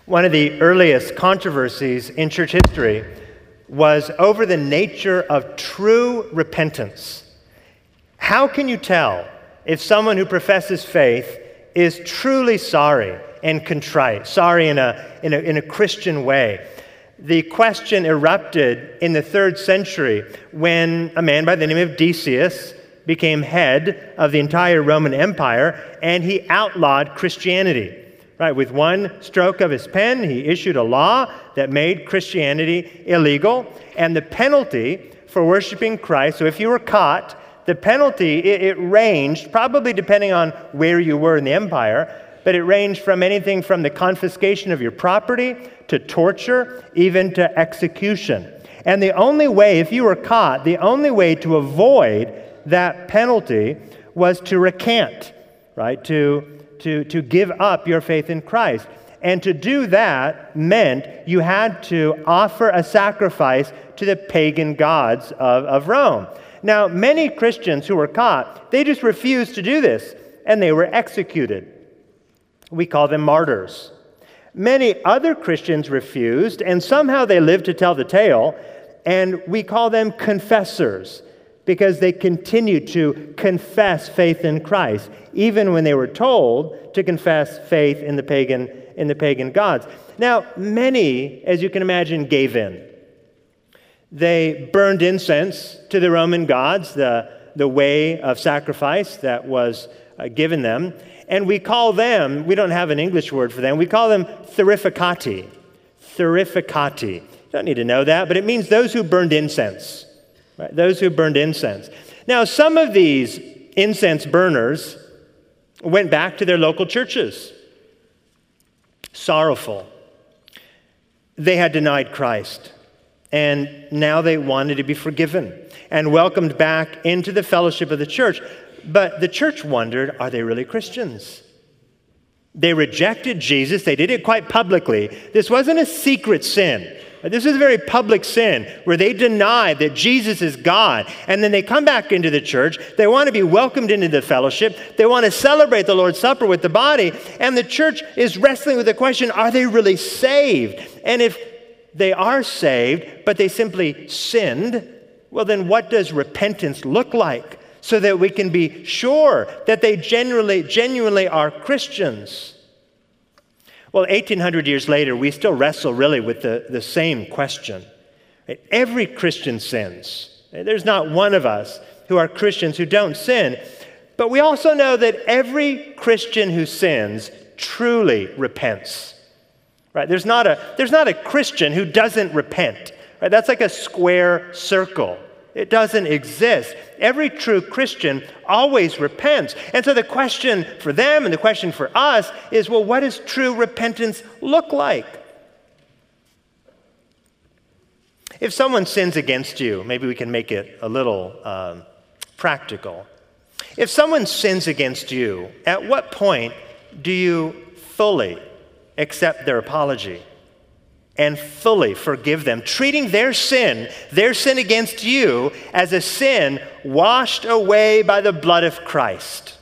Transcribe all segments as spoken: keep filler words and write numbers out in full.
One of the earliest controversies in church history was over the nature of true repentance. How can you tell if someone who professes faith is truly sorry and contrite, sorry in a, in a, in a Christian way? The question erupted in the third century when a man by the name of Decius became head of the entire Roman Empire, and he outlawed Christianity. Right, with one stroke of his pen, he issued a law that made Christianity illegal, and the penalty for worshiping Christ, so if you were caught, the penalty, it, it ranged, probably depending on where you were in the empire, but it ranged from anything from the confiscation of your property to torture, even to execution. And the only way, if you were caught, the only way to avoid that penalty was to recant, right, to To, to give up your faith in Christ. And to do that meant you had to offer a sacrifice to the pagan gods of, of Rome. Now, many Christians who were caught, they just refused to do this, and they were executed. We call them martyrs. Many other Christians refused, and somehow they lived to tell the tale, and we call them confessors, because they continued to confess faith in Christ, even when they were told to confess faith in the pagan, in the pagan gods. Now, many, as you can imagine, gave in. They burned incense to the Roman gods, the, the way of sacrifice that was uh, given them. And we call them, we don't have an English word for them, we call them therificati. Therificati. You don't need to know that, but it means those who burned incense. Right, those who burned incense. Now, some of these incense burners went back to their local churches, sorrowful. They had denied Christ, and now they wanted to be forgiven and welcomed back into the fellowship of the church. But the church wondered, are they really Christians? They rejected Jesus. They did it quite publicly. This wasn't a secret sin. This is a very public sin where they deny that Jesus is God, and then they come back into the church. They want to be welcomed into the fellowship. They want to celebrate the Lord's Supper with the body, and the church is wrestling with the question, are they really saved? And if they are saved, but they simply sinned, well, then what does repentance look like so that we can be sure that they genuinely, genuinely are Christians? Well, eighteen hundred years later, we still wrestle really with the, the same question. Every Christian sins. There's not one of us who are Christians who don't sin. But we also know that every Christian who sins truly repents. Right? There's not a, there's not a Christian who doesn't repent. Right? That's like a square circle. It doesn't exist. Every true Christian always repents. And so the question for them and the question for us is, well, what does true repentance look like? If someone sins against you, maybe we can make it a little um, practical. If someone sins against you, at what point do you fully accept their apology and fully forgive them, treating their sin, their sin against you, as a sin washed away by the blood of Christ?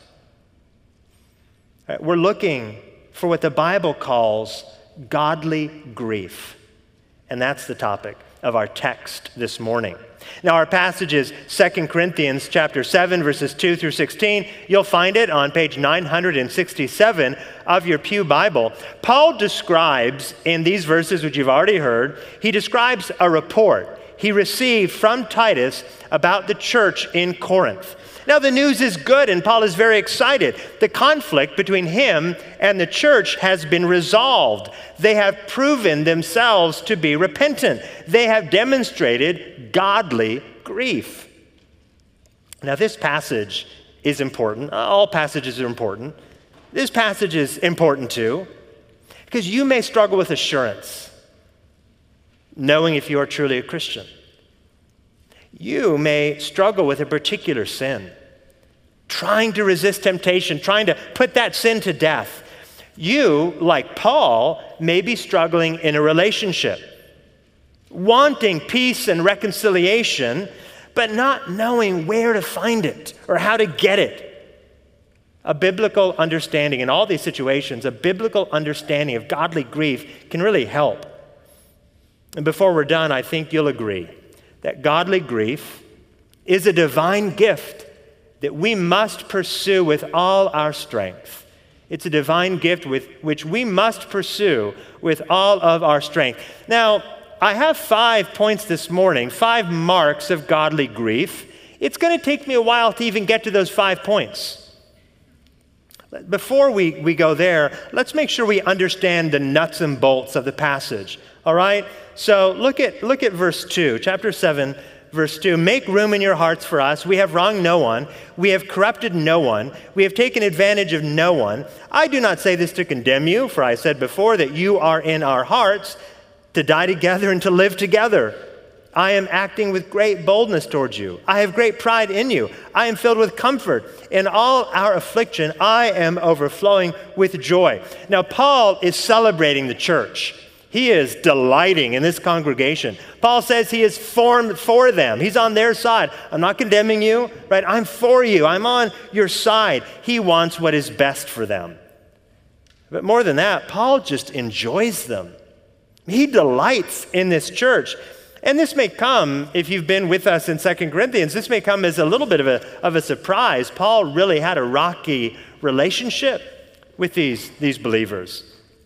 We're looking for what the Bible calls godly grief. And that's the topic of our text this morning. Now, our passage is Second Corinthians chapter seven, verses two through sixteen. You'll find it on page nine hundred sixty-seven of your Pew Bible. Paul describes in these verses, which you've already heard, he describes a report he received from Titus about the church in Corinth. Now, the news is good, and Paul is very excited. The conflict between him and the church has been resolved. They have proven themselves to be repentant. They have demonstrated godly grief. Now, this passage is important. All passages are important. This passage is important too, because you may struggle with assurance, knowing if you are truly a Christian. You may struggle with a particular sin, trying to resist temptation, trying to put that sin to death. You, like Paul, may be struggling in a relationship, wanting peace and reconciliation, but not knowing where to find it or how to get it. A biblical understanding in all these situations, a biblical understanding of godly grief can really help. And before we're done, I think you'll agree that godly grief is a divine gift that we must pursue with all our strength. It's a divine gift with which we must pursue with all of our strength. Now, I have five points this morning, five marks of godly grief. It's going to take me a while to even get to those five points. Before we, we go there, let's make sure we understand the nuts and bolts of the passage. All right? So look at look at verse two, chapter seven, verse two. Make room in your hearts for us. We have wronged no one. We have corrupted no one. We have taken advantage of no one. I do not say this to condemn you, for I said before that you are in our hearts to die together and to live together. I am acting with great boldness towards you. I have great pride in you. I am filled with comfort. In all our affliction, I am overflowing with joy. Now, Paul is celebrating the church. He is delighting in this congregation. Paul says he is formed for them. He's on their side. I'm not condemning you, right? I'm for you. I'm on your side. He wants what is best for them. But more than that, Paul just enjoys them. He delights in this church. And this may come, if you've been with us in Second Corinthians, this may come as a little bit of a, of a surprise. Paul really had a rocky relationship with these, these believers.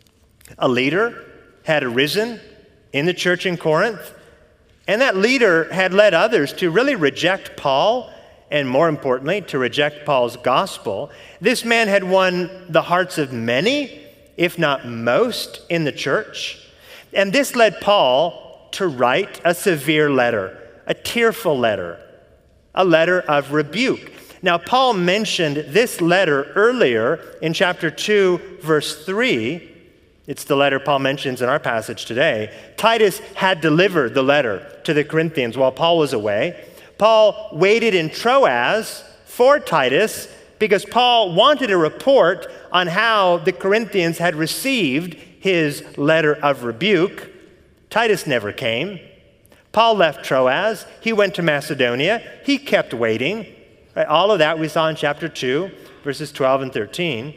A leader had arisen in the church in Corinth, and that leader had led others to really reject Paul, and more importantly, to reject Paul's gospel. This man had won the hearts of many, if not most, in the church. And this led Paul to write a severe letter, a tearful letter, a letter of rebuke. Now, Paul mentioned this letter earlier in chapter two, verse three. It's the letter Paul mentions in our passage today. Titus had delivered the letter to the Corinthians while Paul was away. Paul waited in Troas for Titus because Paul wanted a report on how the Corinthians had received his letter of rebuke. Titus never came. Paul left Troas. He went to Macedonia. He kept waiting. Right? All of that we saw in chapter two, verses twelve and thirteen.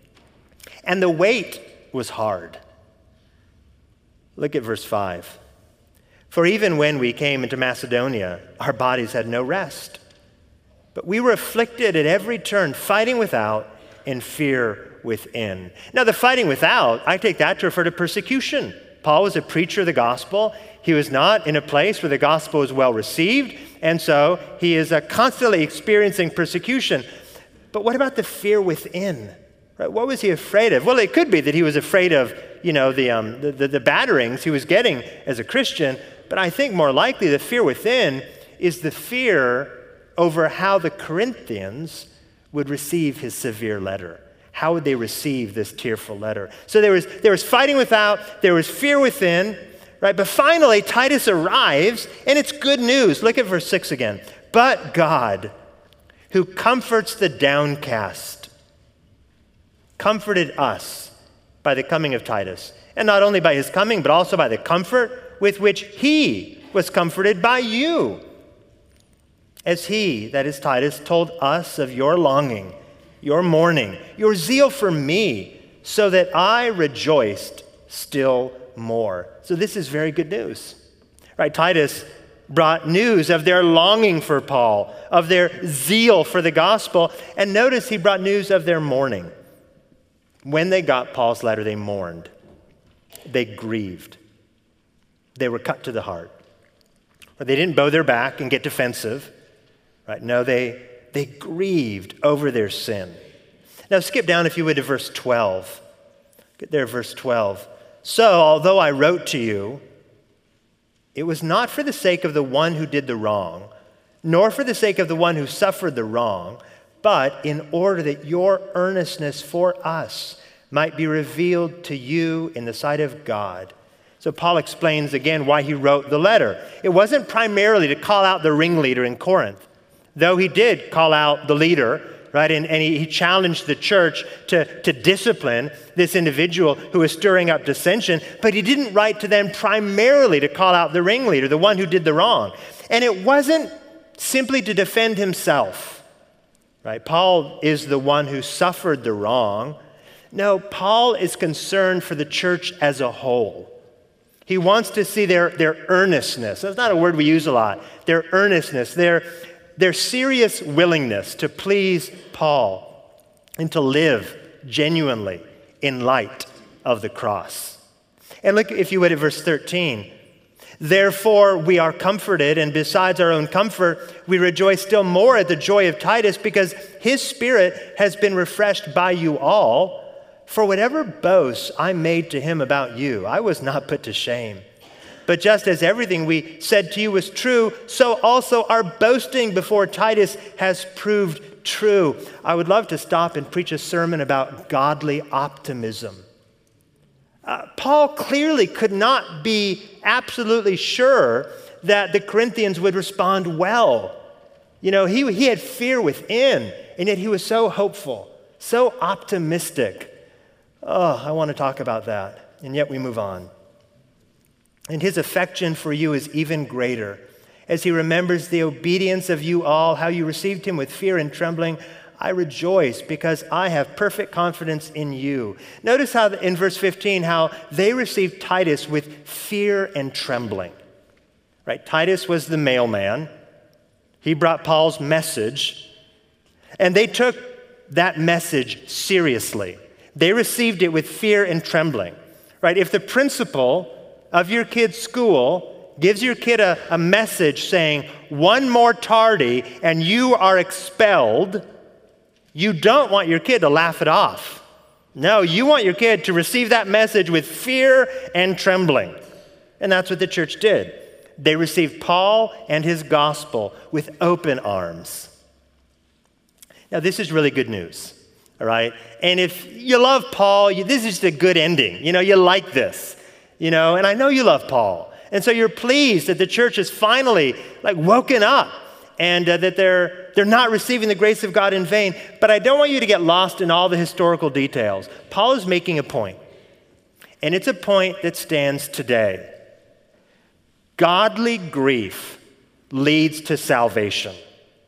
And the wait was hard. Look at verse five. For even when we came into Macedonia, our bodies had no rest. But we were afflicted at every turn, fighting without and fear within. Now, the fighting without, I take that to refer to persecution. Paul was a preacher of the gospel. He was not in a place where the gospel was well received, and so he is uh, constantly experiencing persecution. But what about the fear within? Right? What was he afraid of? Well, it could be that he was afraid of, you know, the, um, the, the, the batterings he was getting as a Christian, but I think more likely the fear within is the fear over how the Corinthians would receive his severe letter. How would they receive this tearful letter? So there was, there was fighting without, there was fear within, right? But finally, Titus arrives, and it's good news. Look at verse six again. But God, who comforts the downcast, comforted us by the coming of Titus. And not only by his coming, but also by the comfort with which he was comforted by you. As he, that is Titus, told us of your longing, your mourning, your zeal for me, so that I rejoiced still more. So this is very good news, right? Titus brought news of their longing for Paul, of their zeal for the gospel, and notice he brought news of their mourning. When they got Paul's letter, they mourned. They grieved. They were cut to the heart. But they didn't bow their back and get defensive, right? No, they They grieved over their sin. Now skip down, if you would, to verse twelve. Get there, verse twelve. So, although I wrote to you, it was not for the sake of the one who did the wrong, nor for the sake of the one who suffered the wrong, but in order that your earnestness for us might be revealed to you in the sight of God. So Paul explains again why he wrote the letter. It wasn't primarily to call out the ringleader in Corinth, though he did call out the leader, right? And, and he, he challenged the church to, to discipline this individual who was stirring up dissension, but he didn't write to them primarily to call out the ringleader, the one who did the wrong. And it wasn't simply to defend himself, right? Paul is the one who suffered the wrong. No, Paul is concerned for the church as a whole. He wants to see their, their earnestness. That's not a word we use a lot. Their earnestness, their, their serious willingness to please Paul and to live genuinely in light of the cross. And look, if you would, at verse thirteen. Therefore, we are comforted, and besides our own comfort, we rejoice still more at the joy of Titus, because his spirit has been refreshed by you all. For whatever boasts I made to him about you, I was not put to shame. But just as everything we said to you was true, so also our boasting before Titus has proved true. I would love to stop and preach a sermon about godly optimism. Uh, Paul clearly could not be absolutely sure that the Corinthians would respond well. You know, he, he had fear within, and yet he was so hopeful, so optimistic. Oh, I want to talk about that, and yet we move on. And his affection for you is even greater, as he remembers the obedience of you all, how you received him with fear and trembling. I rejoice because I have perfect confidence in you. Notice how in verse fifteen, how they received Titus with fear and trembling. Right? Titus was the mailman. He brought Paul's message, and they took that message seriously. They received it with fear and trembling. Right? If the principal of your kid's school gives your kid a, a message saying, one more tardy and you are expelled, you don't want your kid to laugh it off. No, you want your kid to receive that message with fear and trembling. And that's what the church did. They received Paul and his gospel with open arms. Now, this is really good news, all right? And if you love Paul, you, this is a good ending. You know, you like this, you know, and I know you love Paul. And so you're pleased that the church has finally, like, woken up, and uh, that they're they're not receiving the grace of God in vain. But I don't want you to get lost in all the historical details. Paul is making a point, and it's a point that stands today. Godly grief leads to salvation.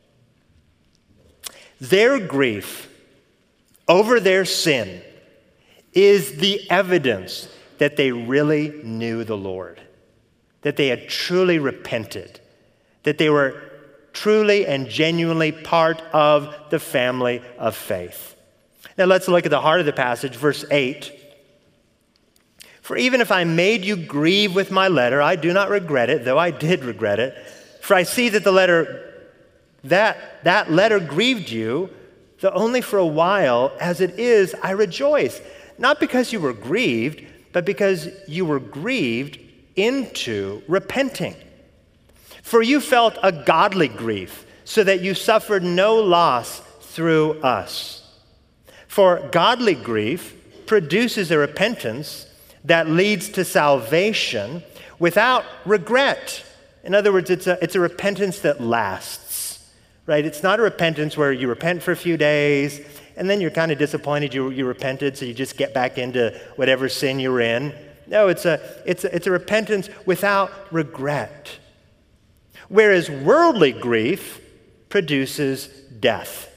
Their grief over their sin is the evidence that they really knew the Lord, that they had truly repented, that they were truly and genuinely part of the family of faith. Now let's look at the heart of the passage, verse eight. For even if I made you grieve with my letter, I do not regret it, though I did regret it. For I see that the letter, that, that letter grieved you, though only for a while. As it is, I rejoice. Not because you were grieved, but because you were grieved into repenting. For you felt a godly grief, so that you suffered no loss through us. For godly grief produces a repentance that leads to salvation without regret. In other words, it's a, it's a repentance that lasts, right? It's not a repentance where you repent for a few days, and then you're kind of disappointed you, you repented, so you just get back into whatever sin you're in. No, it's a, it's a, it's a repentance without regret. Whereas worldly grief produces death.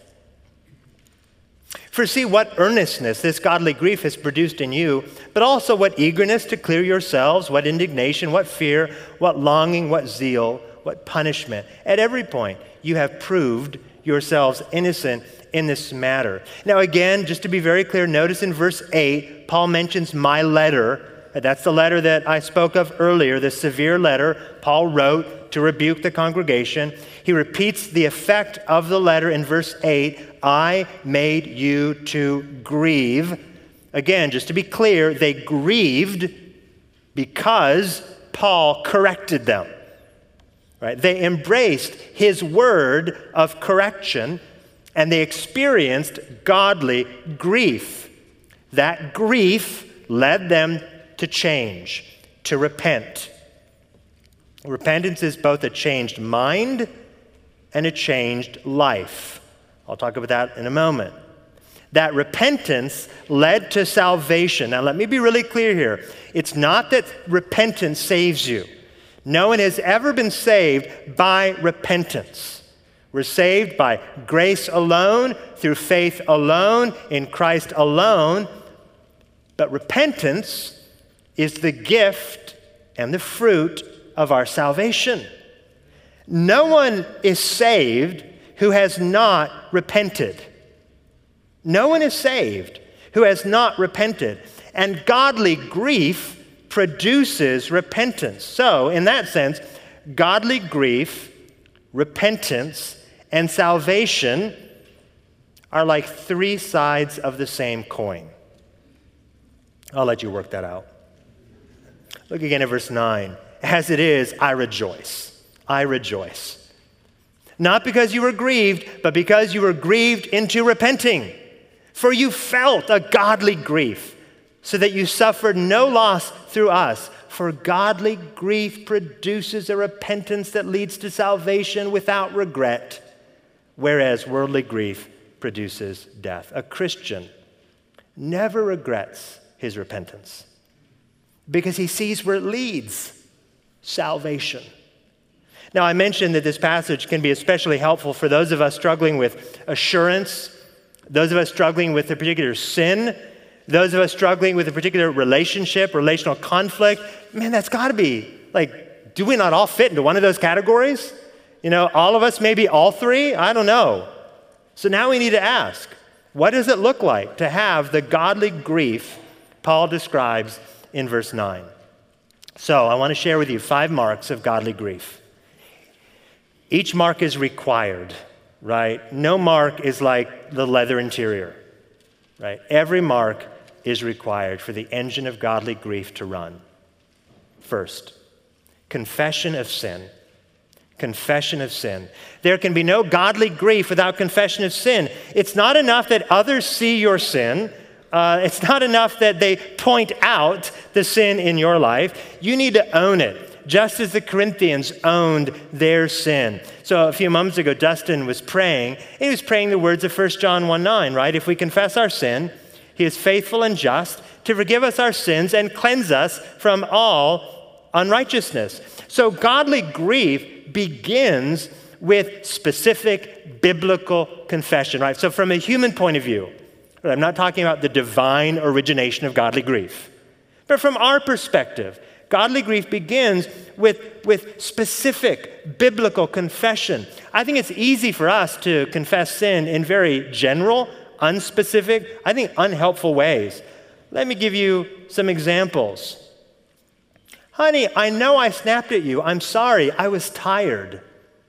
For see what earnestness this godly grief has produced in you, but also what eagerness to clear yourselves, what indignation, what fear, what longing, what zeal, what punishment. At every point, you have proved yourselves innocent in this matter. Now again, just to be very clear, notice in verse eight, Paul mentions my letter. That's the letter that I spoke of earlier, the severe letter Paul wrote to rebuke the congregation. He repeats the effect of the letter in verse eight, I made you to grieve. Again, just to be clear, they grieved because Paul corrected them. Right? They embraced his word of correction, and they experienced godly grief. That grief led them to change, to repent. Repentance is both a changed mind and a changed life. I'll talk about that in a moment. That repentance led to salvation. Now, let me be really clear here. It's not that repentance saves you. No one has ever been saved by repentance. We're saved by grace alone, through faith alone, in Christ alone. But repentance is the gift and the fruit of our salvation. No one is saved who has not repented. No one is saved who has not repented. And godly grief produces repentance. So, in that sense, godly grief, repentance, and salvation are like three sides of the same coin. I'll let you work that out. Look again at verse nine. As it is, I rejoice. I rejoice. Not because you were grieved, but because you were grieved into repenting. For you felt a godly grief, so that you suffered no loss through us. For godly grief produces a repentance that leads to salvation without regret, whereas worldly grief produces death. A Christian never regrets his repentance because he sees where it leads, salvation. Now, I mentioned that this passage can be especially helpful for those of us struggling with assurance, those of us struggling with a particular sin, those of us struggling with a particular relationship, relational conflict. Man, that's got to be, like, do we not all fit into one of those categories? You know, all of us, maybe all three? I don't know. So now we need to ask, what does it look like to have the godly grief Paul describes in verse nine? So I want to share with you five marks of godly grief. Each mark is required, right? No mark is like the leather interior, right? Every mark is required for the engine of godly grief to run. First, confession of sin. Confession of sin. There can be no godly grief without confession of sin. It's not enough that others see your sin. Uh, it's not enough that they point out the sin in your life. You need to own it, just as the Corinthians owned their sin. So a few moments ago, Dustin was praying. He was praying the words of First John one nine, right? If we confess our sin, he is faithful and just to forgive us our sins and cleanse us from all unrighteousness. So godly grief begins with specific biblical confession, right? So from a human point of view, I'm not talking about the divine origination of godly grief, but from our perspective, godly grief begins with, with specific biblical confession. I think it's easy for us to confess sin in very general, unspecific, I think unhelpful ways. Let me give you some examples. Honey, I know I snapped at you. I'm sorry. I was tired.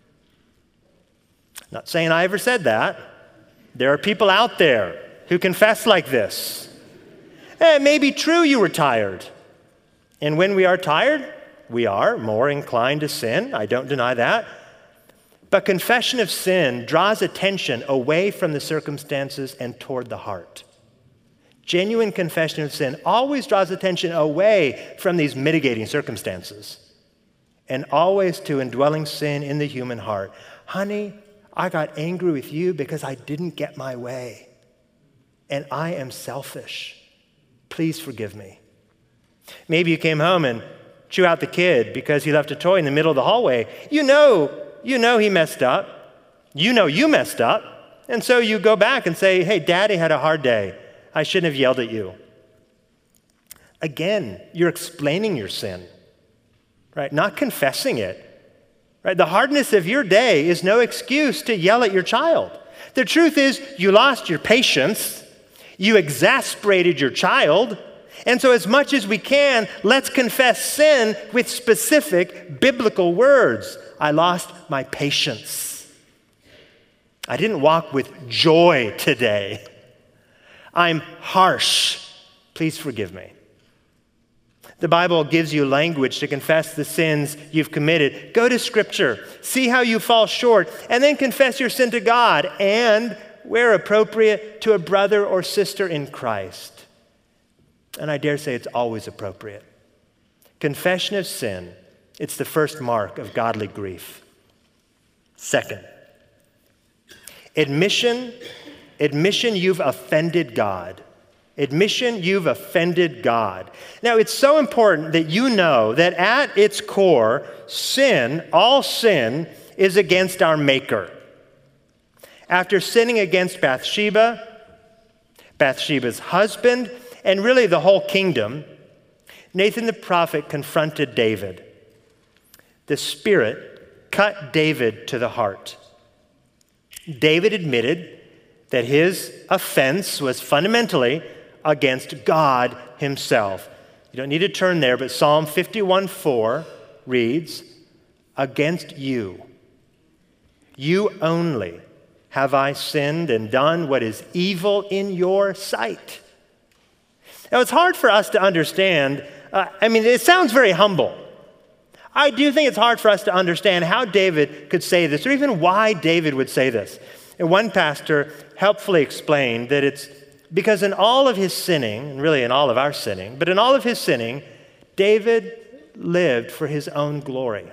Not saying I ever said that. There are people out there who confess like this. Eh, it may be true you were tired. And when we are tired, we are more inclined to sin. I don't deny that. But confession of sin draws attention away from the circumstances and toward the heart. Genuine confession of sin always draws attention away from these mitigating circumstances and always to indwelling sin in the human heart. Honey, I got angry with you because I didn't get my way, and I am selfish. Please forgive me. Maybe you came home and chew out the kid because he left a toy in the middle of the hallway. You know, you know he messed up. You know you messed up. And so you go back and say, hey, Daddy had a hard day. I shouldn't have yelled at you. Again, you're explaining your sin, right? Not confessing it, right? The hardness of your day is no excuse to yell at your child. The truth is you lost your patience. You exasperated your child. And so as much as we can, let's confess sin with specific biblical words. I lost my patience. I didn't walk with joy today. I'm harsh. Please forgive me. The Bible gives you language to confess the sins you've committed. Go to Scripture, see how you fall short, and then confess your sin to God and, where appropriate, to a brother or sister in Christ. And I dare say it's always appropriate. Confession of sin, it's the first mark of godly grief. Second, admission, admission you've offended God. Admission you've offended God. Now, it's so important that you know that at its core, sin, all sin, is against our Maker. After sinning against Bathsheba, Bathsheba's husband, and really the whole kingdom, Nathan the prophet confronted David. The Spirit cut David to the heart. David admitted that his offense was fundamentally against God himself. You don't need to turn there, but Psalm fifty-one four reads, "Against you, you only have I sinned and done what is evil in your sight." Now, it's hard for us to understand. Uh, I mean, it sounds very humble. I do think it's hard for us to understand how David could say this, or even why David would say this. And one pastor helpfully explained that it's because in all of his sinning, and really in all of our sinning, but in all of his sinning, David lived for his own glory.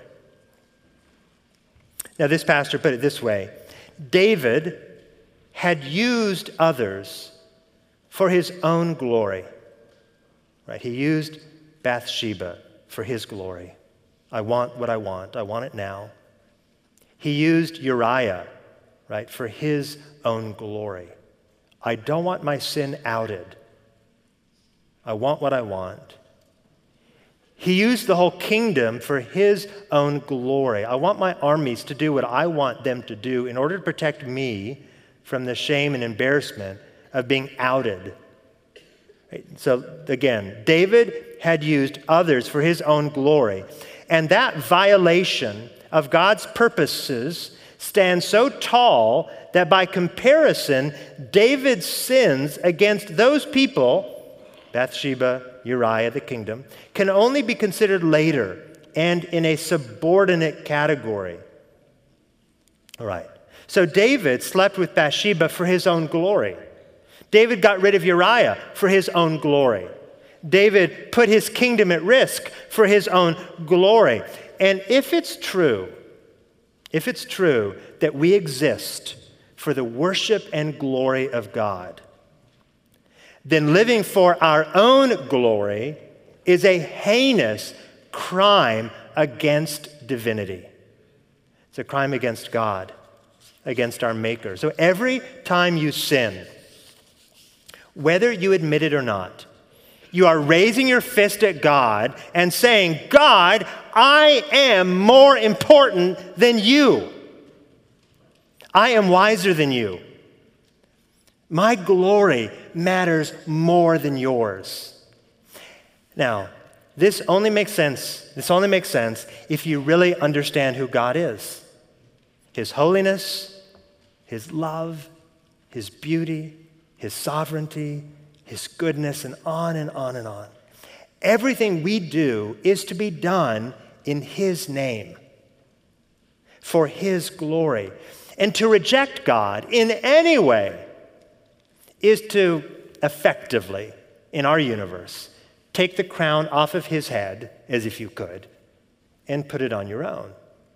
Now, this pastor put it this way: David had used others for his own glory. Right? He used Bathsheba for his glory. I want what I want. I want it now. He used Uriah, right, for his own glory. I don't want my sin outed. I want what I want. He used the whole kingdom for his own glory. I want my armies to do what I want them to do in order to protect me from the shame and embarrassment of being outed. So again, David had used others for his own glory. And that violation of God's purposes stands so tall that by comparison, David's sins against those people, Bathsheba, Uriah, the kingdom, can only be considered later and in a subordinate category. All right. So David slept with Bathsheba for his own glory. David got rid of Uriah for his own glory. David put his kingdom at risk for his own glory. And if it's true, if it's true that we exist for the worship and glory of God, then living for our own glory is a heinous crime against divinity. It's a crime against God, against our Maker. So every time you sin, whether you admit it or not, you are raising your fist at God and saying, God, I am more important than you. I am wiser than you. My glory matters more than yours. Now, this only makes sense. This only makes sense if you really understand who God is. His holiness, His love, His beauty, His sovereignty, His goodness, and on and on and on. Everything we do is to be done in His name, for His glory. And to reject God in any way is to effectively, in our universe, take the crown off of His head, as if you could, and put it on your own.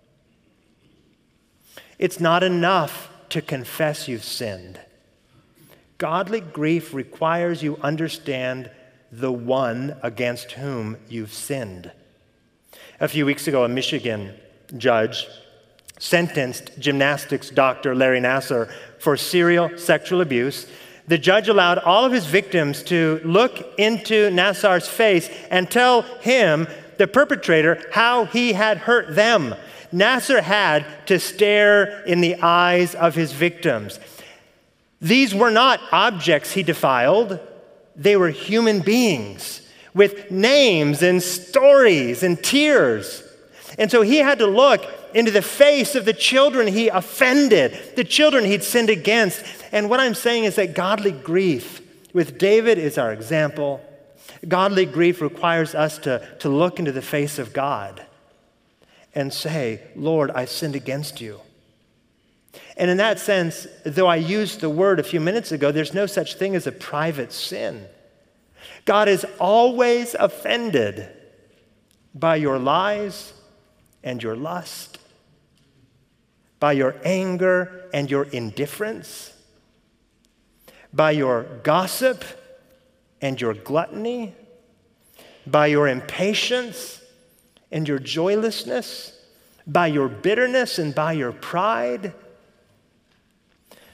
It's not enough to confess you've sinned. Godly grief requires you understand the one against whom you've sinned. A few weeks ago, a Michigan judge sentenced gymnastics doctor Larry Nassar for serial sexual abuse. The judge allowed all of his victims to look into Nassar's face and tell him, the perpetrator, how he had hurt them. Nassar had to stare in the eyes of his victims. These were not objects he defiled. They were human beings with names and stories and tears. And so he had to look into the face of the children he offended, the children he'd sinned against. And what I'm saying is that godly grief with David is our example. Godly grief requires us to, to look into the face of God and say, Lord, I've sinned against you. And in that sense, though I used the word a few minutes ago, there's no such thing as a private sin. God is always offended by your lies and your lust, by your anger and your indifference, by your gossip and your gluttony, by your impatience and your joylessness, by your bitterness and by your pride.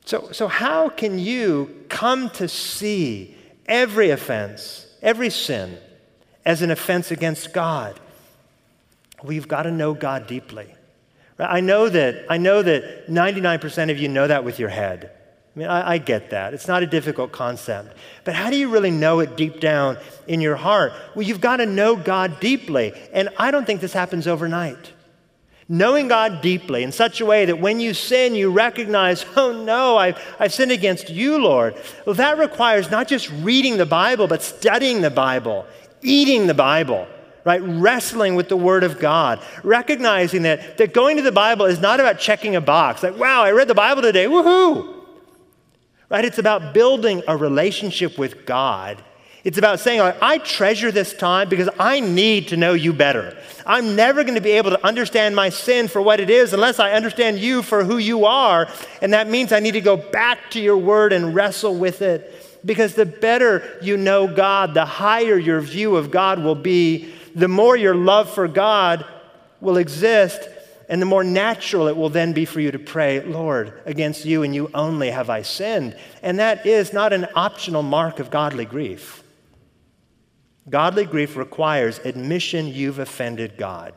So, so how can you come to see every offense, every sin, as an offense against God? Well, you've got to know God deeply. I know that, I know that ninety-nine percent of you know that with your head. I mean, I, I get that. It's not a difficult concept. But how do you really know it deep down in your heart? Well, you've got to know God deeply. And I don't think this happens overnight. Knowing God deeply in such a way that when you sin, you recognize, oh no, I've, I've sinned against you, Lord. Well, that requires not just reading the Bible, but studying the Bible, eating the Bible, right? Wrestling with the Word of God, recognizing that, that going to the Bible is not about checking a box, like, wow, I read the Bible today, woohoo! Right? It's about building a relationship with God. It's about saying, like, I treasure this time because I need to know you better. I'm never going to be able to understand my sin for what it is unless I understand you for who you are. And that means I need to go back to your word and wrestle with it. Because the better you know God, the higher your view of God will be, the more your love for God will exist, and the more natural it will then be for you to pray, Lord, against you and you only have I sinned. And that is not an optional mark of godly grief. Godly grief requires admission you've offended God.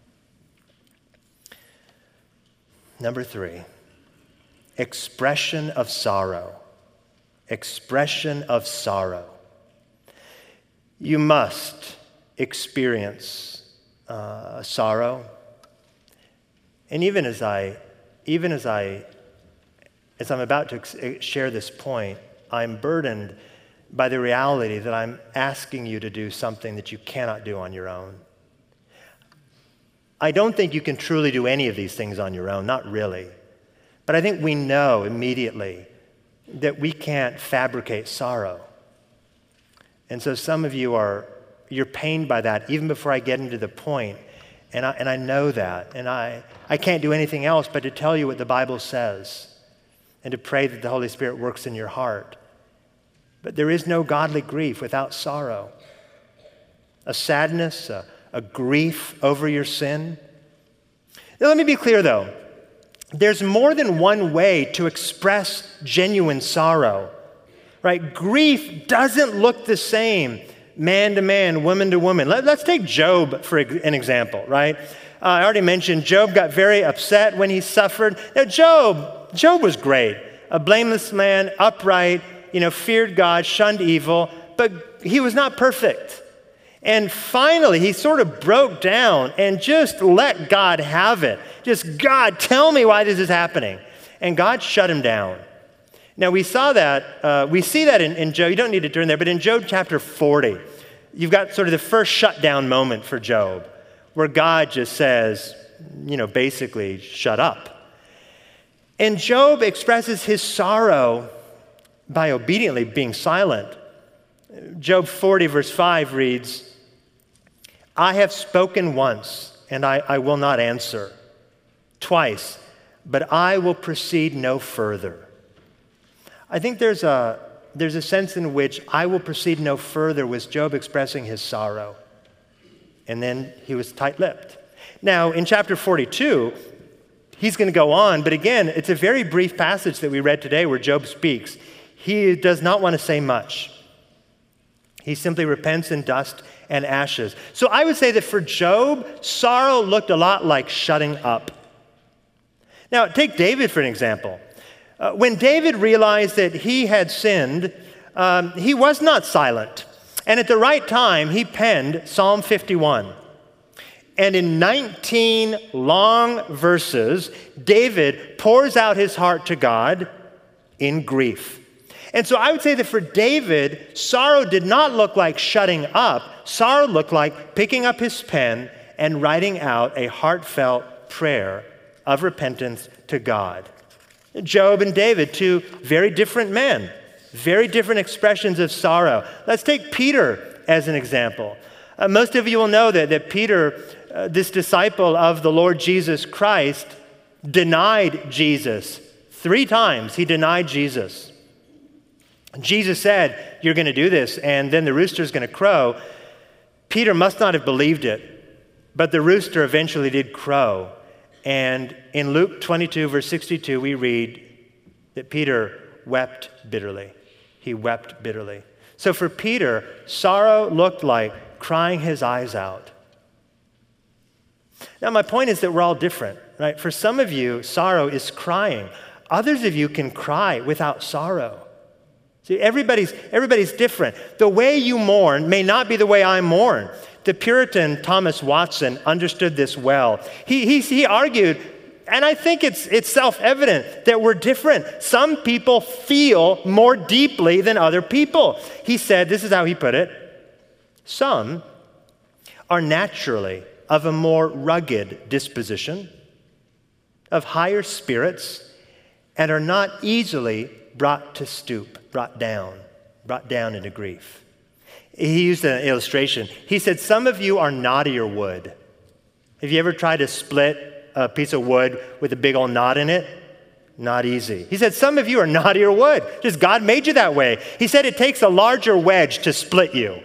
Number three, expression of sorrow. Expression of sorrow. You must experience uh, sorrow. And even as I, even as I, as I'm about to ex- share this point, I'm burdened by the reality that I'm asking you to do something that you cannot do on your own. I don't think you can truly do any of these things on your own, not really. But I think we know immediately that we can't fabricate sorrow. And so some of you are, you're pained by that even before I get into the point. And I, and I know that. And I, I can't do anything else but to tell you what the Bible says and to pray that the Holy Spirit works in your heart. But there is no godly grief without sorrow. A sadness, a, a grief over your sin. Now, let me be clear, though. There's more than one way to express genuine sorrow, right? Grief doesn't look the same man to man, woman to woman. Let, let's take Job for an example, right? Uh, I already mentioned Job got very upset when he suffered. Now, Job, Job was great. A blameless man, upright, you know, feared God, shunned evil, but he was not perfect. And finally, he sort of broke down and just let God have it. Just, God, tell me why this is happening. And God shut him down. Now, we saw that, uh, we see that in, in Job. You don't need to turn there, but in Job chapter forty, you've got sort of the first shutdown moment for Job, where God just says, you know, basically, shut up. And Job expresses his sorrow by obediently being silent. Job forty, verse five reads, I have spoken once, and I, I will not answer. Twice, but I will proceed no further. I think there's a, there's a sense in which I will proceed no further was Job expressing his sorrow. And then he was tight-lipped. Now, in chapter forty-two, he's going to go on, but again, it's a very brief passage that we read today where Job speaks. He does not want to say much. He simply repents in dust and ashes. So I would say that for Job, sorrow looked a lot like shutting up. Now, take David for an example. Uh, when David realized that he had sinned, um, he was not silent. And at the right time, he penned Psalm fifty-one. And in nineteen long verses, David pours out his heart to God in grief. And so I would say that for David, sorrow did not look like shutting up. Sorrow looked like picking up his pen and writing out a heartfelt prayer of repentance to God. Job and David, two very different men, very different expressions of sorrow. Let's take Peter as an example. Uh, most of you will know that, that Peter, uh, this disciple of the Lord Jesus Christ, denied Jesus. Three times he denied Jesus. Jesus said, you're going to do this, and then the rooster's going to crow. Peter must not have believed it, but the rooster eventually did crow. And in Luke twenty-two, verse sixty-two, we read, that Peter wept bitterly. He wept bitterly. So for Peter, sorrow looked like crying his eyes out. Now, my point is that we're all different, right? For some of you, sorrow is crying. Others of you can cry without sorrow. See, everybody's, everybody's different. The way you mourn may not be the way I mourn. The Puritan Thomas Watson understood this well. He, he, he argued, and I think it's, it's self-evident, that we're different. Some people feel more deeply than other people. He said, this is how he put it, some are naturally of a more rugged disposition, of higher spirits, and are not easily brought to stoop, brought down, brought down into grief. He used an illustration. He said, some of you are knottier wood. Have you ever tried to split a piece of wood with a big old knot in it? Not easy. He said, some of you are knottier wood. Just God made you that way. He said it takes a larger wedge to split you.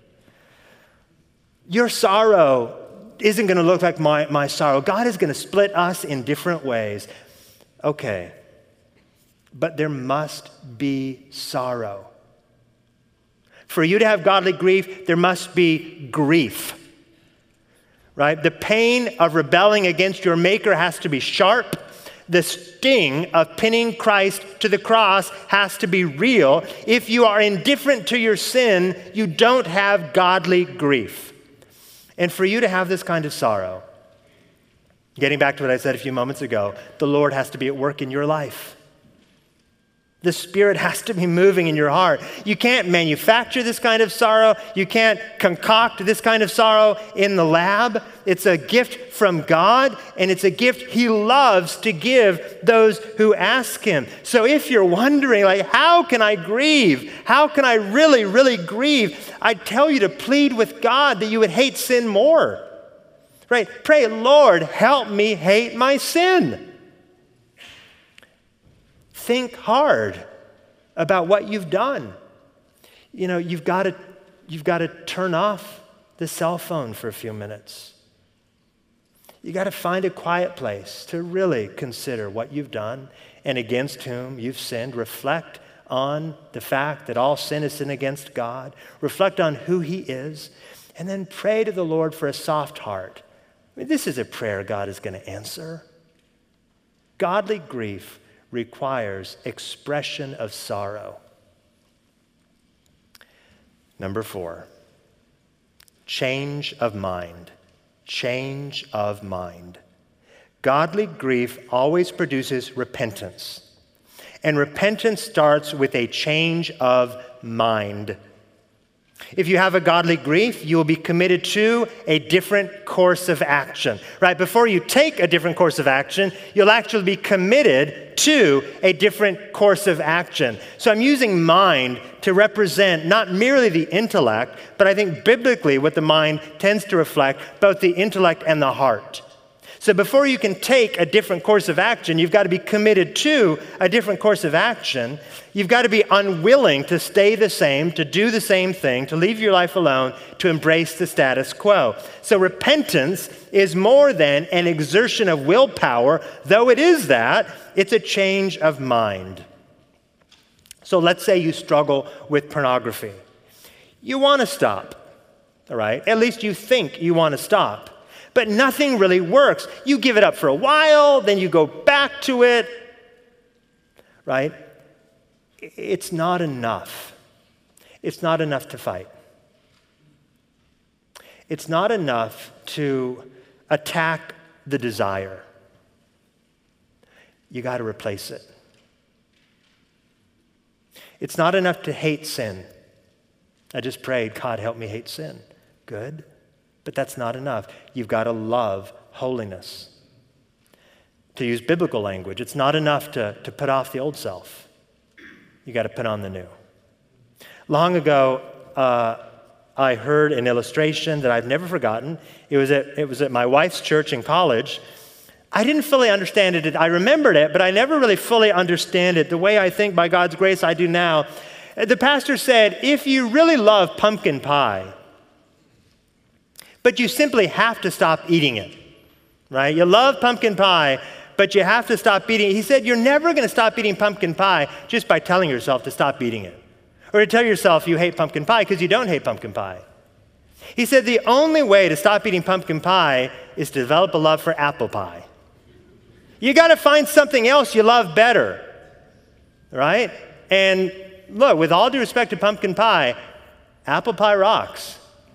Your sorrow isn't going to look like my, my sorrow. God is going to split us in different ways. Okay. But there must be sorrow. For you to have godly grief, there must be grief. Right? The pain of rebelling against your Maker has to be sharp. The sting of pinning Christ to the cross has to be real. If you are indifferent to your sin, you don't have godly grief. And for you to have this kind of sorrow, getting back to what I said a few moments ago, the Lord has to be at work in your life. The Spirit has to be moving in your heart. You can't manufacture this kind of sorrow. You can't concoct this kind of sorrow in the lab. It's a gift from God, and it's a gift He loves to give those who ask Him. So if you're wondering, like, how can I grieve? How can I really, really grieve? I tell you to plead with God that you would hate sin more. Right? Pray, Lord, help me hate my sin. Think hard about what you've done. You know, you've got to, you've got to turn off the cell phone for a few minutes. You got to find a quiet place to really consider what you've done and against whom you've sinned. Reflect on the fact that all sin is sin against God. Reflect on who He is, and then pray to the Lord for a soft heart. I mean, this is a prayer God is going to answer. Godly grief requires expression of sorrow. Number four, change of mind. Change of mind. Godly grief always produces repentance. And repentance starts with a change of mind. If you have a godly grief, you will be committed to a different course of action. Right? Before you take a different course of action, you'll actually be committed to a different course of action. So I'm using mind to represent not merely the intellect, but I think biblically what the mind tends to reflect, both the intellect and the heart. So before you can take a different course of action, you've got to be committed to a different course of action. You've got to be unwilling to stay the same, to do the same thing, to leave your life alone, to embrace the status quo. So repentance is more than an exertion of willpower. Though it is that, it's a change of mind. So let's say you struggle with pornography. You want to stop, all right? At least you think you want to stop. But nothing really works. You give it up for a while, then you go back to it, right? It's not enough. It's not enough to fight. It's not enough to attack the desire. You got to replace it. It's not enough to hate sin. I just prayed, God, help me hate sin. Good. But that's not enough. You've got to love holiness. To use biblical language, it's not enough to, to put off the old self. You got to put on the new. Long ago, uh, I heard an illustration that I've never forgotten. It was at, it was at my wife's church in college. I didn't fully understand it. I remembered it, but I never really fully understand it the way I think by God's grace I do now. The pastor said, if you really love pumpkin pie, but you simply have to stop eating it, right? You love pumpkin pie, but you have to stop eating it. He said, you're never going to stop eating pumpkin pie just by telling yourself to stop eating it. Or to tell yourself you hate pumpkin pie because you don't hate pumpkin pie. He said the only way to stop eating pumpkin pie is to develop a love for apple pie. You got to find something else you love better, right? And look, with all due respect to pumpkin pie, apple pie rocks.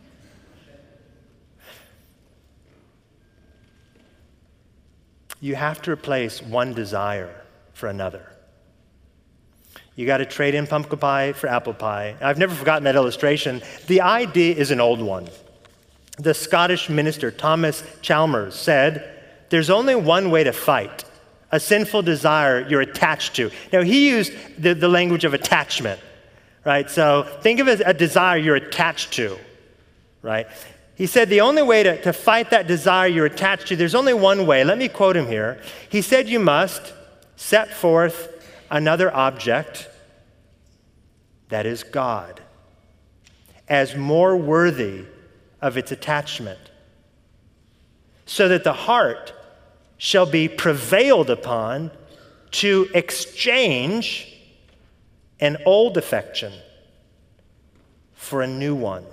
You have to replace one desire for another. You got to trade in pumpkin pie for apple pie. I've never forgotten that illustration. The idea is an old one. The Scottish minister Thomas Chalmers said, there's only one way to fight a sinful desire you're attached to. Now, he used the, the language of attachment, right? So think of it as a desire you're attached to, right? He said the only way to, to fight that desire you're attached to, there's only one way. Let me quote him here. He said you must set forth another object, that is God, as more worthy of its attachment, so that the heart shall be prevailed upon to exchange an old affection for a new one.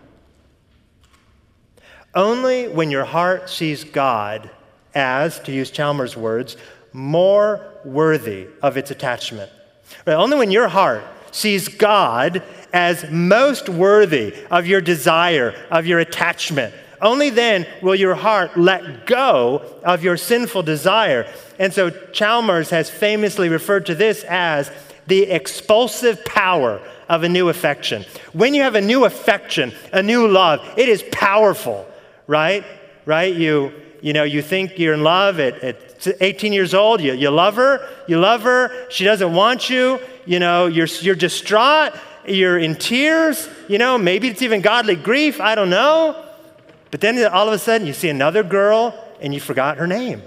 Only when your heart sees God as, to use Chalmers' words, more worthy of its attachment. Right? Only when your heart sees God as most worthy of your desire, of your attachment, only then will your heart let go of your sinful desire. And so Chalmers has famously referred to this as the expulsive power of a new affection. When you have a new affection, a new love, it is powerful, right? Right? You, you know, you think you're in love at, at eighteen years old, you, you love her, you love her, she doesn't want you, you know, you're, you're distraught, you're in tears, you know, maybe it's even godly grief, I don't know. But then all of a sudden you see another girl and you forgot her name.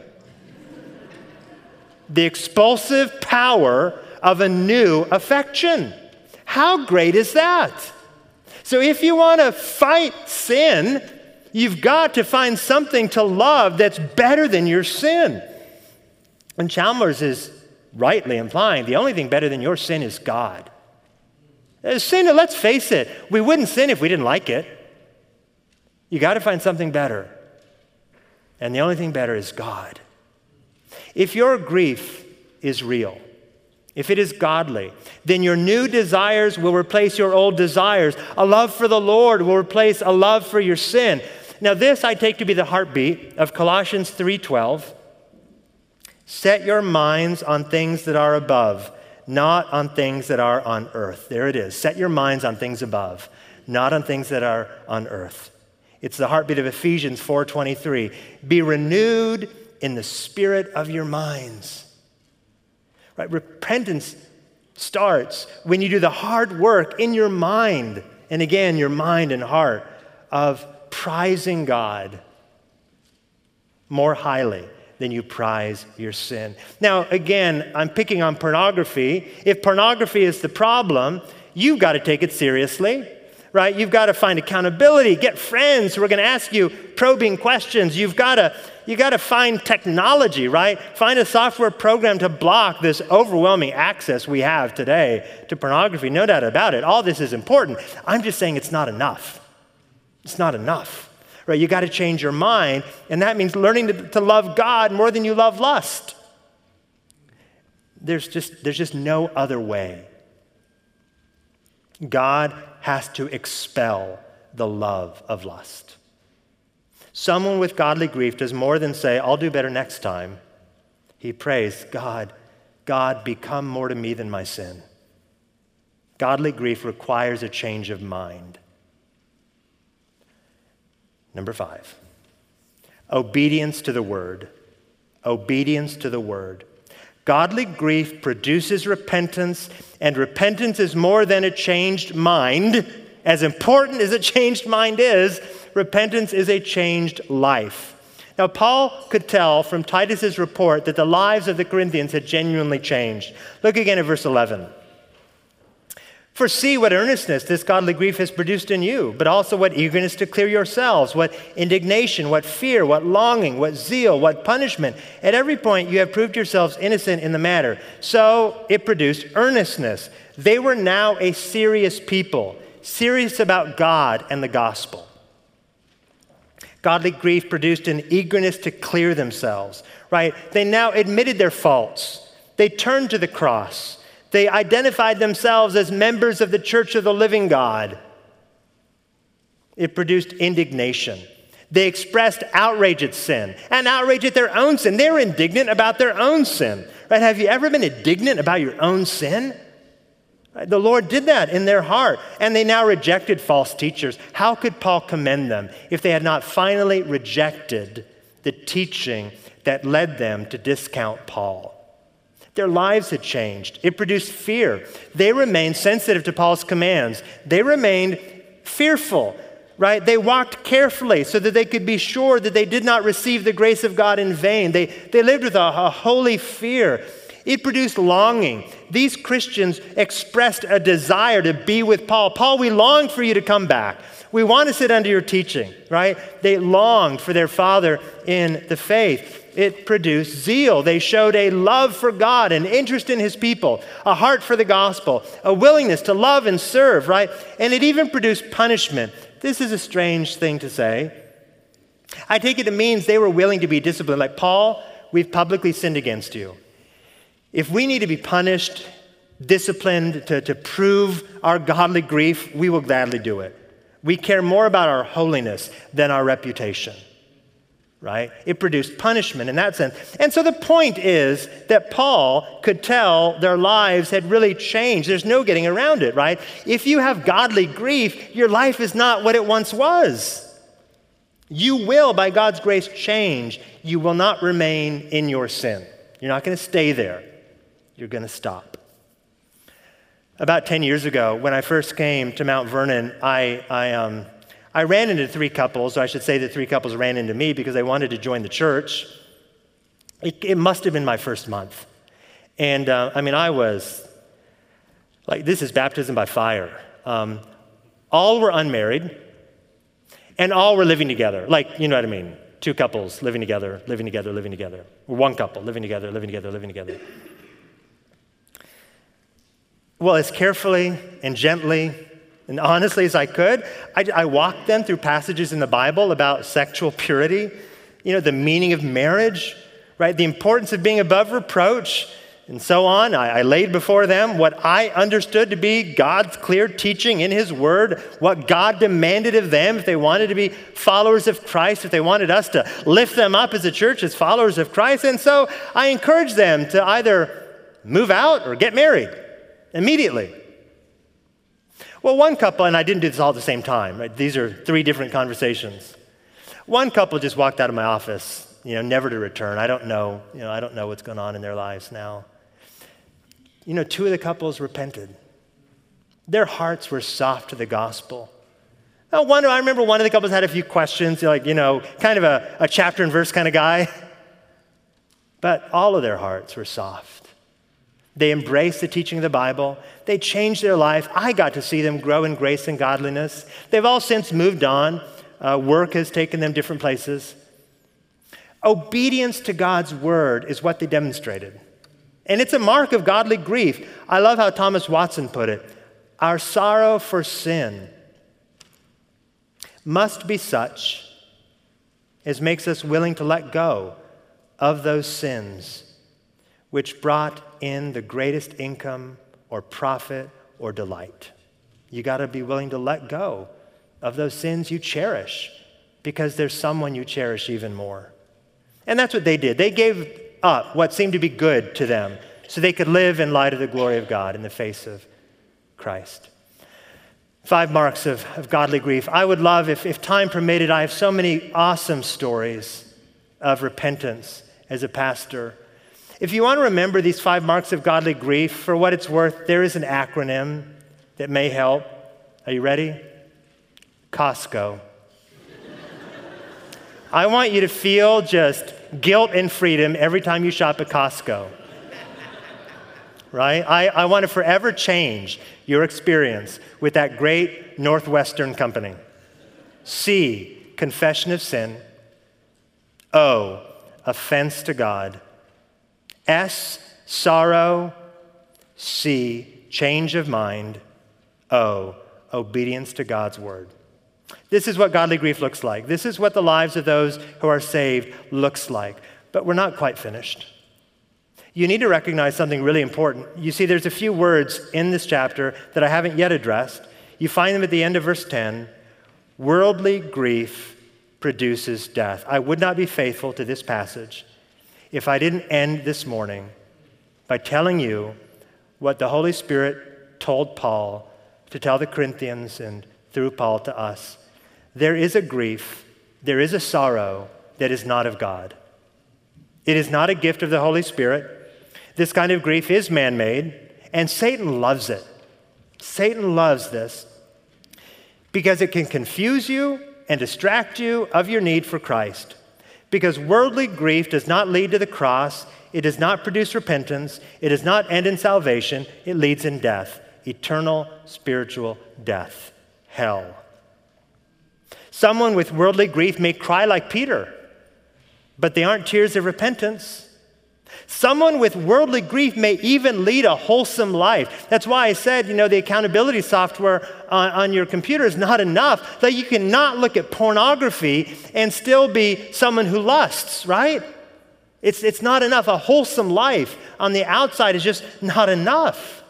The expulsive power of a new affection. How great is that? So if you want to fight sin, you've got to find something to love that's better than your sin. And Chalmers is rightly implying the only thing better than your sin is God. Sin, let's face it, we wouldn't sin if we didn't like it. You got to find something better. And the only thing better is God. If your grief is real, if it is godly, then your new desires will replace your old desires. A love for the Lord will replace a love for your sin. Now this I take to be the heartbeat of Colossians three twelve. Set your minds on things that are above, not on things that are on earth. There it is. Set your minds on things above, not on things that are on earth. It's the heartbeat of Ephesians four twenty-three. Be renewed in the spirit of your minds. Right? Repentance starts when you do the hard work in your mind, and again, your mind and heart, of prizing God more highly than you prize your sin. Now, again, I'm picking on pornography. If pornography is the problem, you've got to take it seriously. Right? You've got to find accountability, get friends who are going to ask you probing questions. You've got to, you got to find technology, right? Find a software program to block this overwhelming access we have today to pornography. No doubt about it. All this is important. I'm just saying it's not enough. It's not enough, right? You got to change your mind, and that means learning to, to love God more than you love lust. There's just, there's just no other way. God has to expel the love of lust. Someone with godly grief does more than say, I'll do better next time. He prays, God, God, become more to me than my sin. Godly grief requires a change of mind. Number five, obedience to the word. Obedience to the word. Godly grief produces repentance, and repentance is more than a changed mind. As important as a changed mind is, repentance is a changed life. Now, Paul could tell from Titus's report that the lives of the Corinthians had genuinely changed. Look again at verse eleven. For see what earnestness this godly grief has produced in you, but also what eagerness to clear yourselves, what indignation, what fear, what longing, what zeal, what punishment. At every point you have proved yourselves innocent in the matter. So it produced earnestness. They were now a serious people, serious about God and the gospel. Godly grief produced an eagerness to clear themselves, right? They now admitted their faults. They turned to the cross. They identified themselves as members of the church of the living God. It produced indignation. They expressed outrage at sin and outrage at their own sin. They were indignant about their own sin, right? Have you ever been indignant about your own sin? The Lord did that in their heart, and they now rejected false teachers. How could Paul commend them if they had not finally rejected the teaching that led them to discount Paul? Their lives had changed. It produced fear. They remained sensitive to Paul's commands. They remained fearful, right? They walked carefully so that they could be sure that they did not receive the grace of God in vain. They, they lived with a, a holy fear. It produced longing. These Christians expressed a desire to be with Paul. Paul, we long for you to come back. We want to sit under your teaching, right? They longed for their father in the faith. It produced zeal. They showed a love for God, an interest in his people, a heart for the gospel, a willingness to love and serve, right? And it even produced punishment. This is a strange thing to say. I take it it means they were willing to be disciplined. Like, Paul, we've publicly sinned against you. If we need to be punished, disciplined to, to prove our godly grief, we will gladly do it. We care more about our holiness than our reputation, right? It produced punishment in that sense. And so the point is that Paul could tell their lives had really changed. There's no getting around it, right? If you have godly grief, your life is not what it once was. You will, by God's grace, change. You will not remain in your sin. You're not going to stay there. You're going to stop. About ten years ago, when I first came to Mount Vernon, I, I, um, I ran into three couples, or I should say that three couples ran into me because they wanted to join the church. It, it must have been my first month. And uh, I mean, I was, like, this is baptism by fire. Um, all were unmarried, and all were living together. Like, you know what I mean? Two couples living together, living together, living together. Or one couple living together, living together, living together. Well, as carefully and gently and honestly as I could, I, I walked them through passages in the Bible about sexual purity, you know, the meaning of marriage, right? The importance of being above reproach, and so on. I, I laid before them what I understood to be God's clear teaching in his word, what God demanded of them if they wanted to be followers of Christ, if they wanted us to lift them up as a church as followers of Christ. And so I encouraged them to either move out or get married immediately. Well, one couple, and I didn't do this all at the same time, right? These are three different conversations. One couple just walked out of my office, you know, never to return. I don't know, you know, I don't know what's going on in their lives now. You know, two of the couples repented. Their hearts were soft to the gospel. Now, one, I remember one of the couples had a few questions, like, you know, kind of a, a chapter and verse kind of guy. But all of their hearts were soft. They embraced the teaching of the Bible. They changed their life. I got to see them grow in grace and godliness. They've all since moved on. Uh, work has taken them different places. Obedience to God's word is what they demonstrated. And it's a mark of godly grief. I love how Thomas Watson put it. Our sorrow for sin must be such as makes us willing to let go of those sins which brought in the greatest income or profit or delight. You got to be willing to let go of those sins you cherish because there's someone you cherish even more. And that's what they did. They gave up what seemed to be good to them so they could live in light of the glory of God in the face of Christ. Five marks of, of godly grief. I would love, if, if time permitted, I have so many awesome stories of repentance as a pastor. If you want to remember these five marks of godly grief, for what it's worth, there is an acronym that may help. Are you ready? Costco. I want you to feel just guilt and freedom every time you shop at Costco. right? I, I want to forever change your experience with that great Northwestern company. C, confession of sin. O, offense to God. S, sorrow. C, change of mind. O, obedience to God's word. This is what godly grief looks like. This is what the lives of those who are saved looks like. But we're not quite finished. You need to recognize something really important. You see, there's a few words in this chapter that I haven't yet addressed. You find them at the end of verse ten. Worldly grief produces death. I would not be faithful to this passage if I didn't end this morning by telling you what the Holy Spirit told Paul to tell the Corinthians and through Paul to us. There is a grief, there is a sorrow that is not of God. It is not a gift of the Holy Spirit. This kind of grief is man-made, and Satan loves it. Satan loves this because it can confuse you and distract you of your need for Christ. Because worldly grief does not lead to the cross, it does not produce repentance, it does not end in salvation, it leads in death, eternal spiritual death, hell. Someone with worldly grief may cry like Peter, but they aren't tears of repentance. Someone with worldly grief may even lead a wholesome life. That's why I said, you know, the accountability software on, on your computer is not enough, that you cannot look at pornography and still be someone who lusts, right? It's, it's not enough. A wholesome life on the outside is just not enough.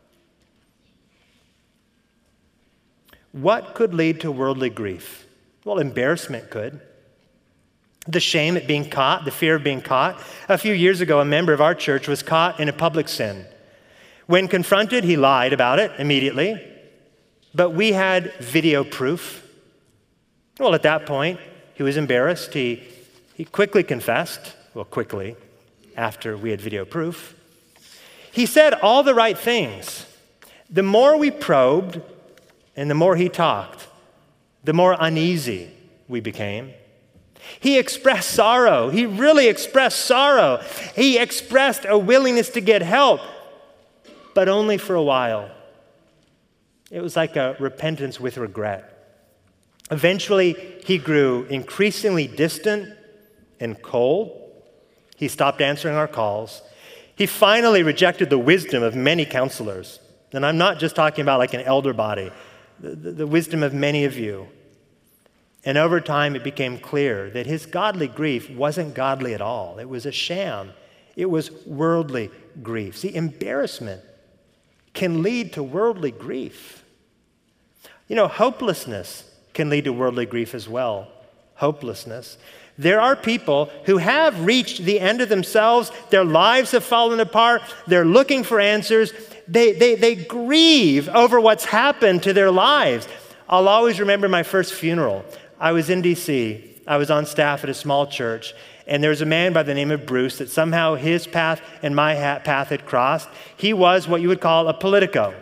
What could lead to worldly grief? Well, embarrassment could. The shame at being caught, the fear of being caught. A few years ago, a member of our church was caught in a public sin. When confronted, he lied about it immediately, but we had video proof. Well, at that point, he was embarrassed. He, he quickly confessed, well, quickly, after we had video proof. He said all the right things. The more we probed and the more he talked, the more uneasy we became. He expressed sorrow. He really expressed sorrow. He expressed a willingness to get help, but only for a while. It was like a repentance with regret. Eventually, he grew increasingly distant and cold. He stopped answering our calls. He finally rejected the wisdom of many counselors. And I'm not just talking about like an elder body, the, the, the wisdom of many of you. And over time, it became clear that his godly grief wasn't godly at all. It was a sham. It was worldly grief. See, embarrassment can lead to worldly grief. You know, hopelessness can lead to worldly grief as well. Hopelessness. There are people who have reached the end of themselves. Their lives have fallen apart. They're looking for answers. They, they, they grieve over what's happened to their lives. I'll always remember my first funeral. I was in D C. I was on staff at a small church, and there was a man by the name of Bruce that somehow his path and my path had crossed. He was what you would call a politico.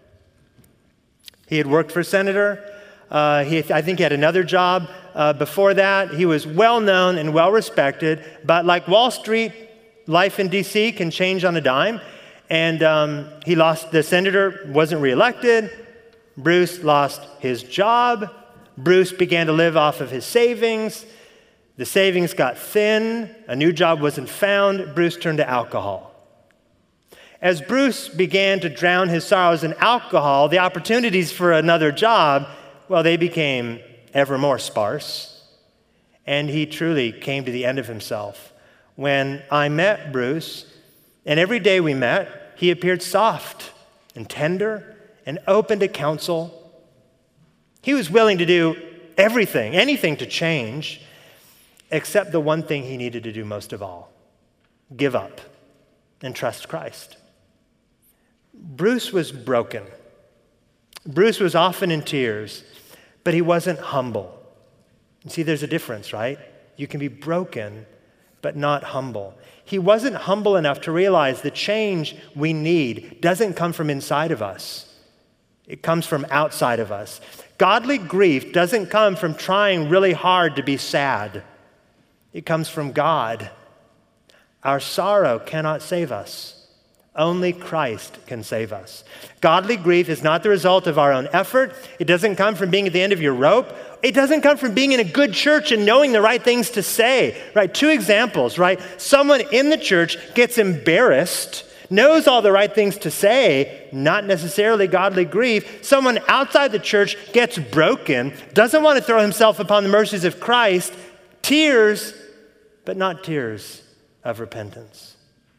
He had worked for a senator. Uh, he, I think he had another job uh, before that. He was well known and well respected, but like Wall Street, life in D C can change on a dime. And um, he lost, the senator wasn't reelected. Bruce lost his job. Bruce began to live off of his savings. The savings got thin. A new job wasn't found. Bruce turned to alcohol. As Bruce began to drown his sorrows in alcohol, the opportunities for another job, well, they became ever more sparse. And he truly came to the end of himself. When I met Bruce, and every day we met, he appeared soft and tender and open to counsel. He was willing to do everything, anything to change, except the one thing he needed to do most of all, give up and trust Christ. Bruce was broken. Bruce was often in tears, but he wasn't humble. You see, there's a difference, right? You can be broken, but not humble. He wasn't humble enough to realize the change we need doesn't come from inside of us. It comes from outside of us. Godly grief doesn't come from trying really hard to be sad. It comes from God. Our sorrow cannot save us. Only Christ can save us. Godly grief is not the result of our own effort. It doesn't come from being at the end of your rope. It doesn't come from being in a good church and knowing the right things to say, right? Two examples, right? Someone in the church gets embarrassed, knows all the right things to say, not necessarily godly grief. Someone outside the church gets broken, doesn't want to throw himself upon the mercies of Christ, tears, but not tears of repentance.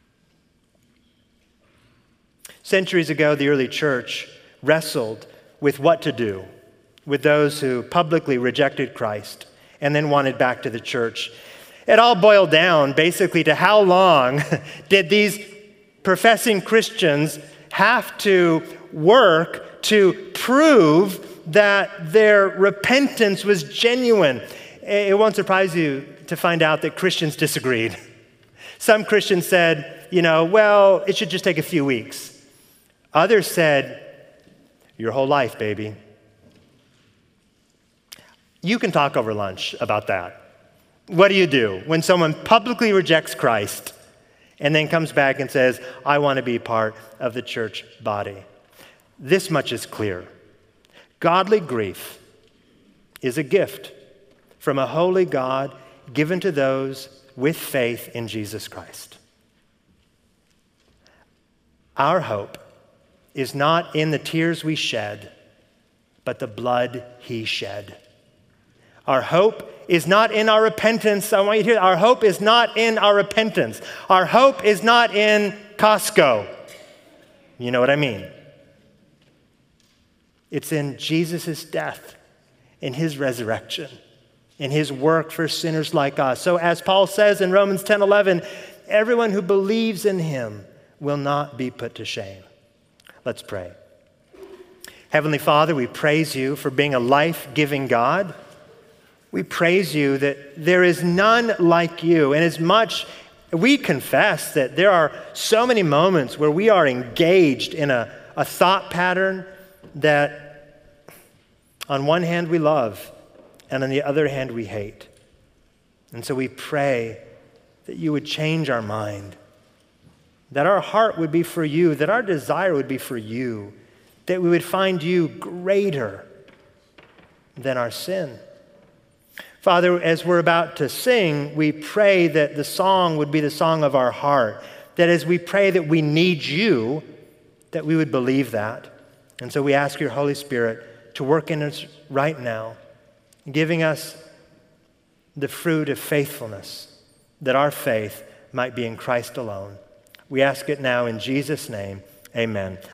Centuries ago, the early church wrestled with what to do with those who publicly rejected Christ and then wanted back to the church. It all boiled down basically to how long did these professing Christians have to work to prove that their repentance was genuine. It won't surprise you to find out that Christians disagreed. Some Christians said, you know, well, it should just take a few weeks. Others said, your whole life, baby. You can talk over lunch about that. What do you do when someone publicly rejects Christ and then comes back and says, I want to be part of the church body? This much is clear. Godly grief is a gift from a holy God given to those with faith in Jesus Christ. Our hope is not in the tears we shed, but the blood he shed. Our hope is not in our repentance. I want you to hear that. Our hope is not in our repentance. Our hope is not in Costco. You know what I mean? It's in Jesus' death, in his resurrection, in his work for sinners like us. So as Paul says in Romans ten eleven, everyone who believes in him will not be put to shame. Let's pray. Heavenly Father, we praise you for being a life-giving God. We praise you that there is none like you. And as much we confess that there are so many moments where we are engaged in a, a thought pattern that on one hand we love and on the other hand we hate. And so we pray that you would change our mind, that our heart would be for you, that our desire would be for you, that we would find you greater than our sin. Father, as we're about to sing, we pray that the song would be the song of our heart, that as we pray that we need you, that we would believe that. And so we ask your Holy Spirit to work in us right now, giving us the fruit of faithfulness, that our faith might be in Christ alone. We ask it now in Jesus' name, amen.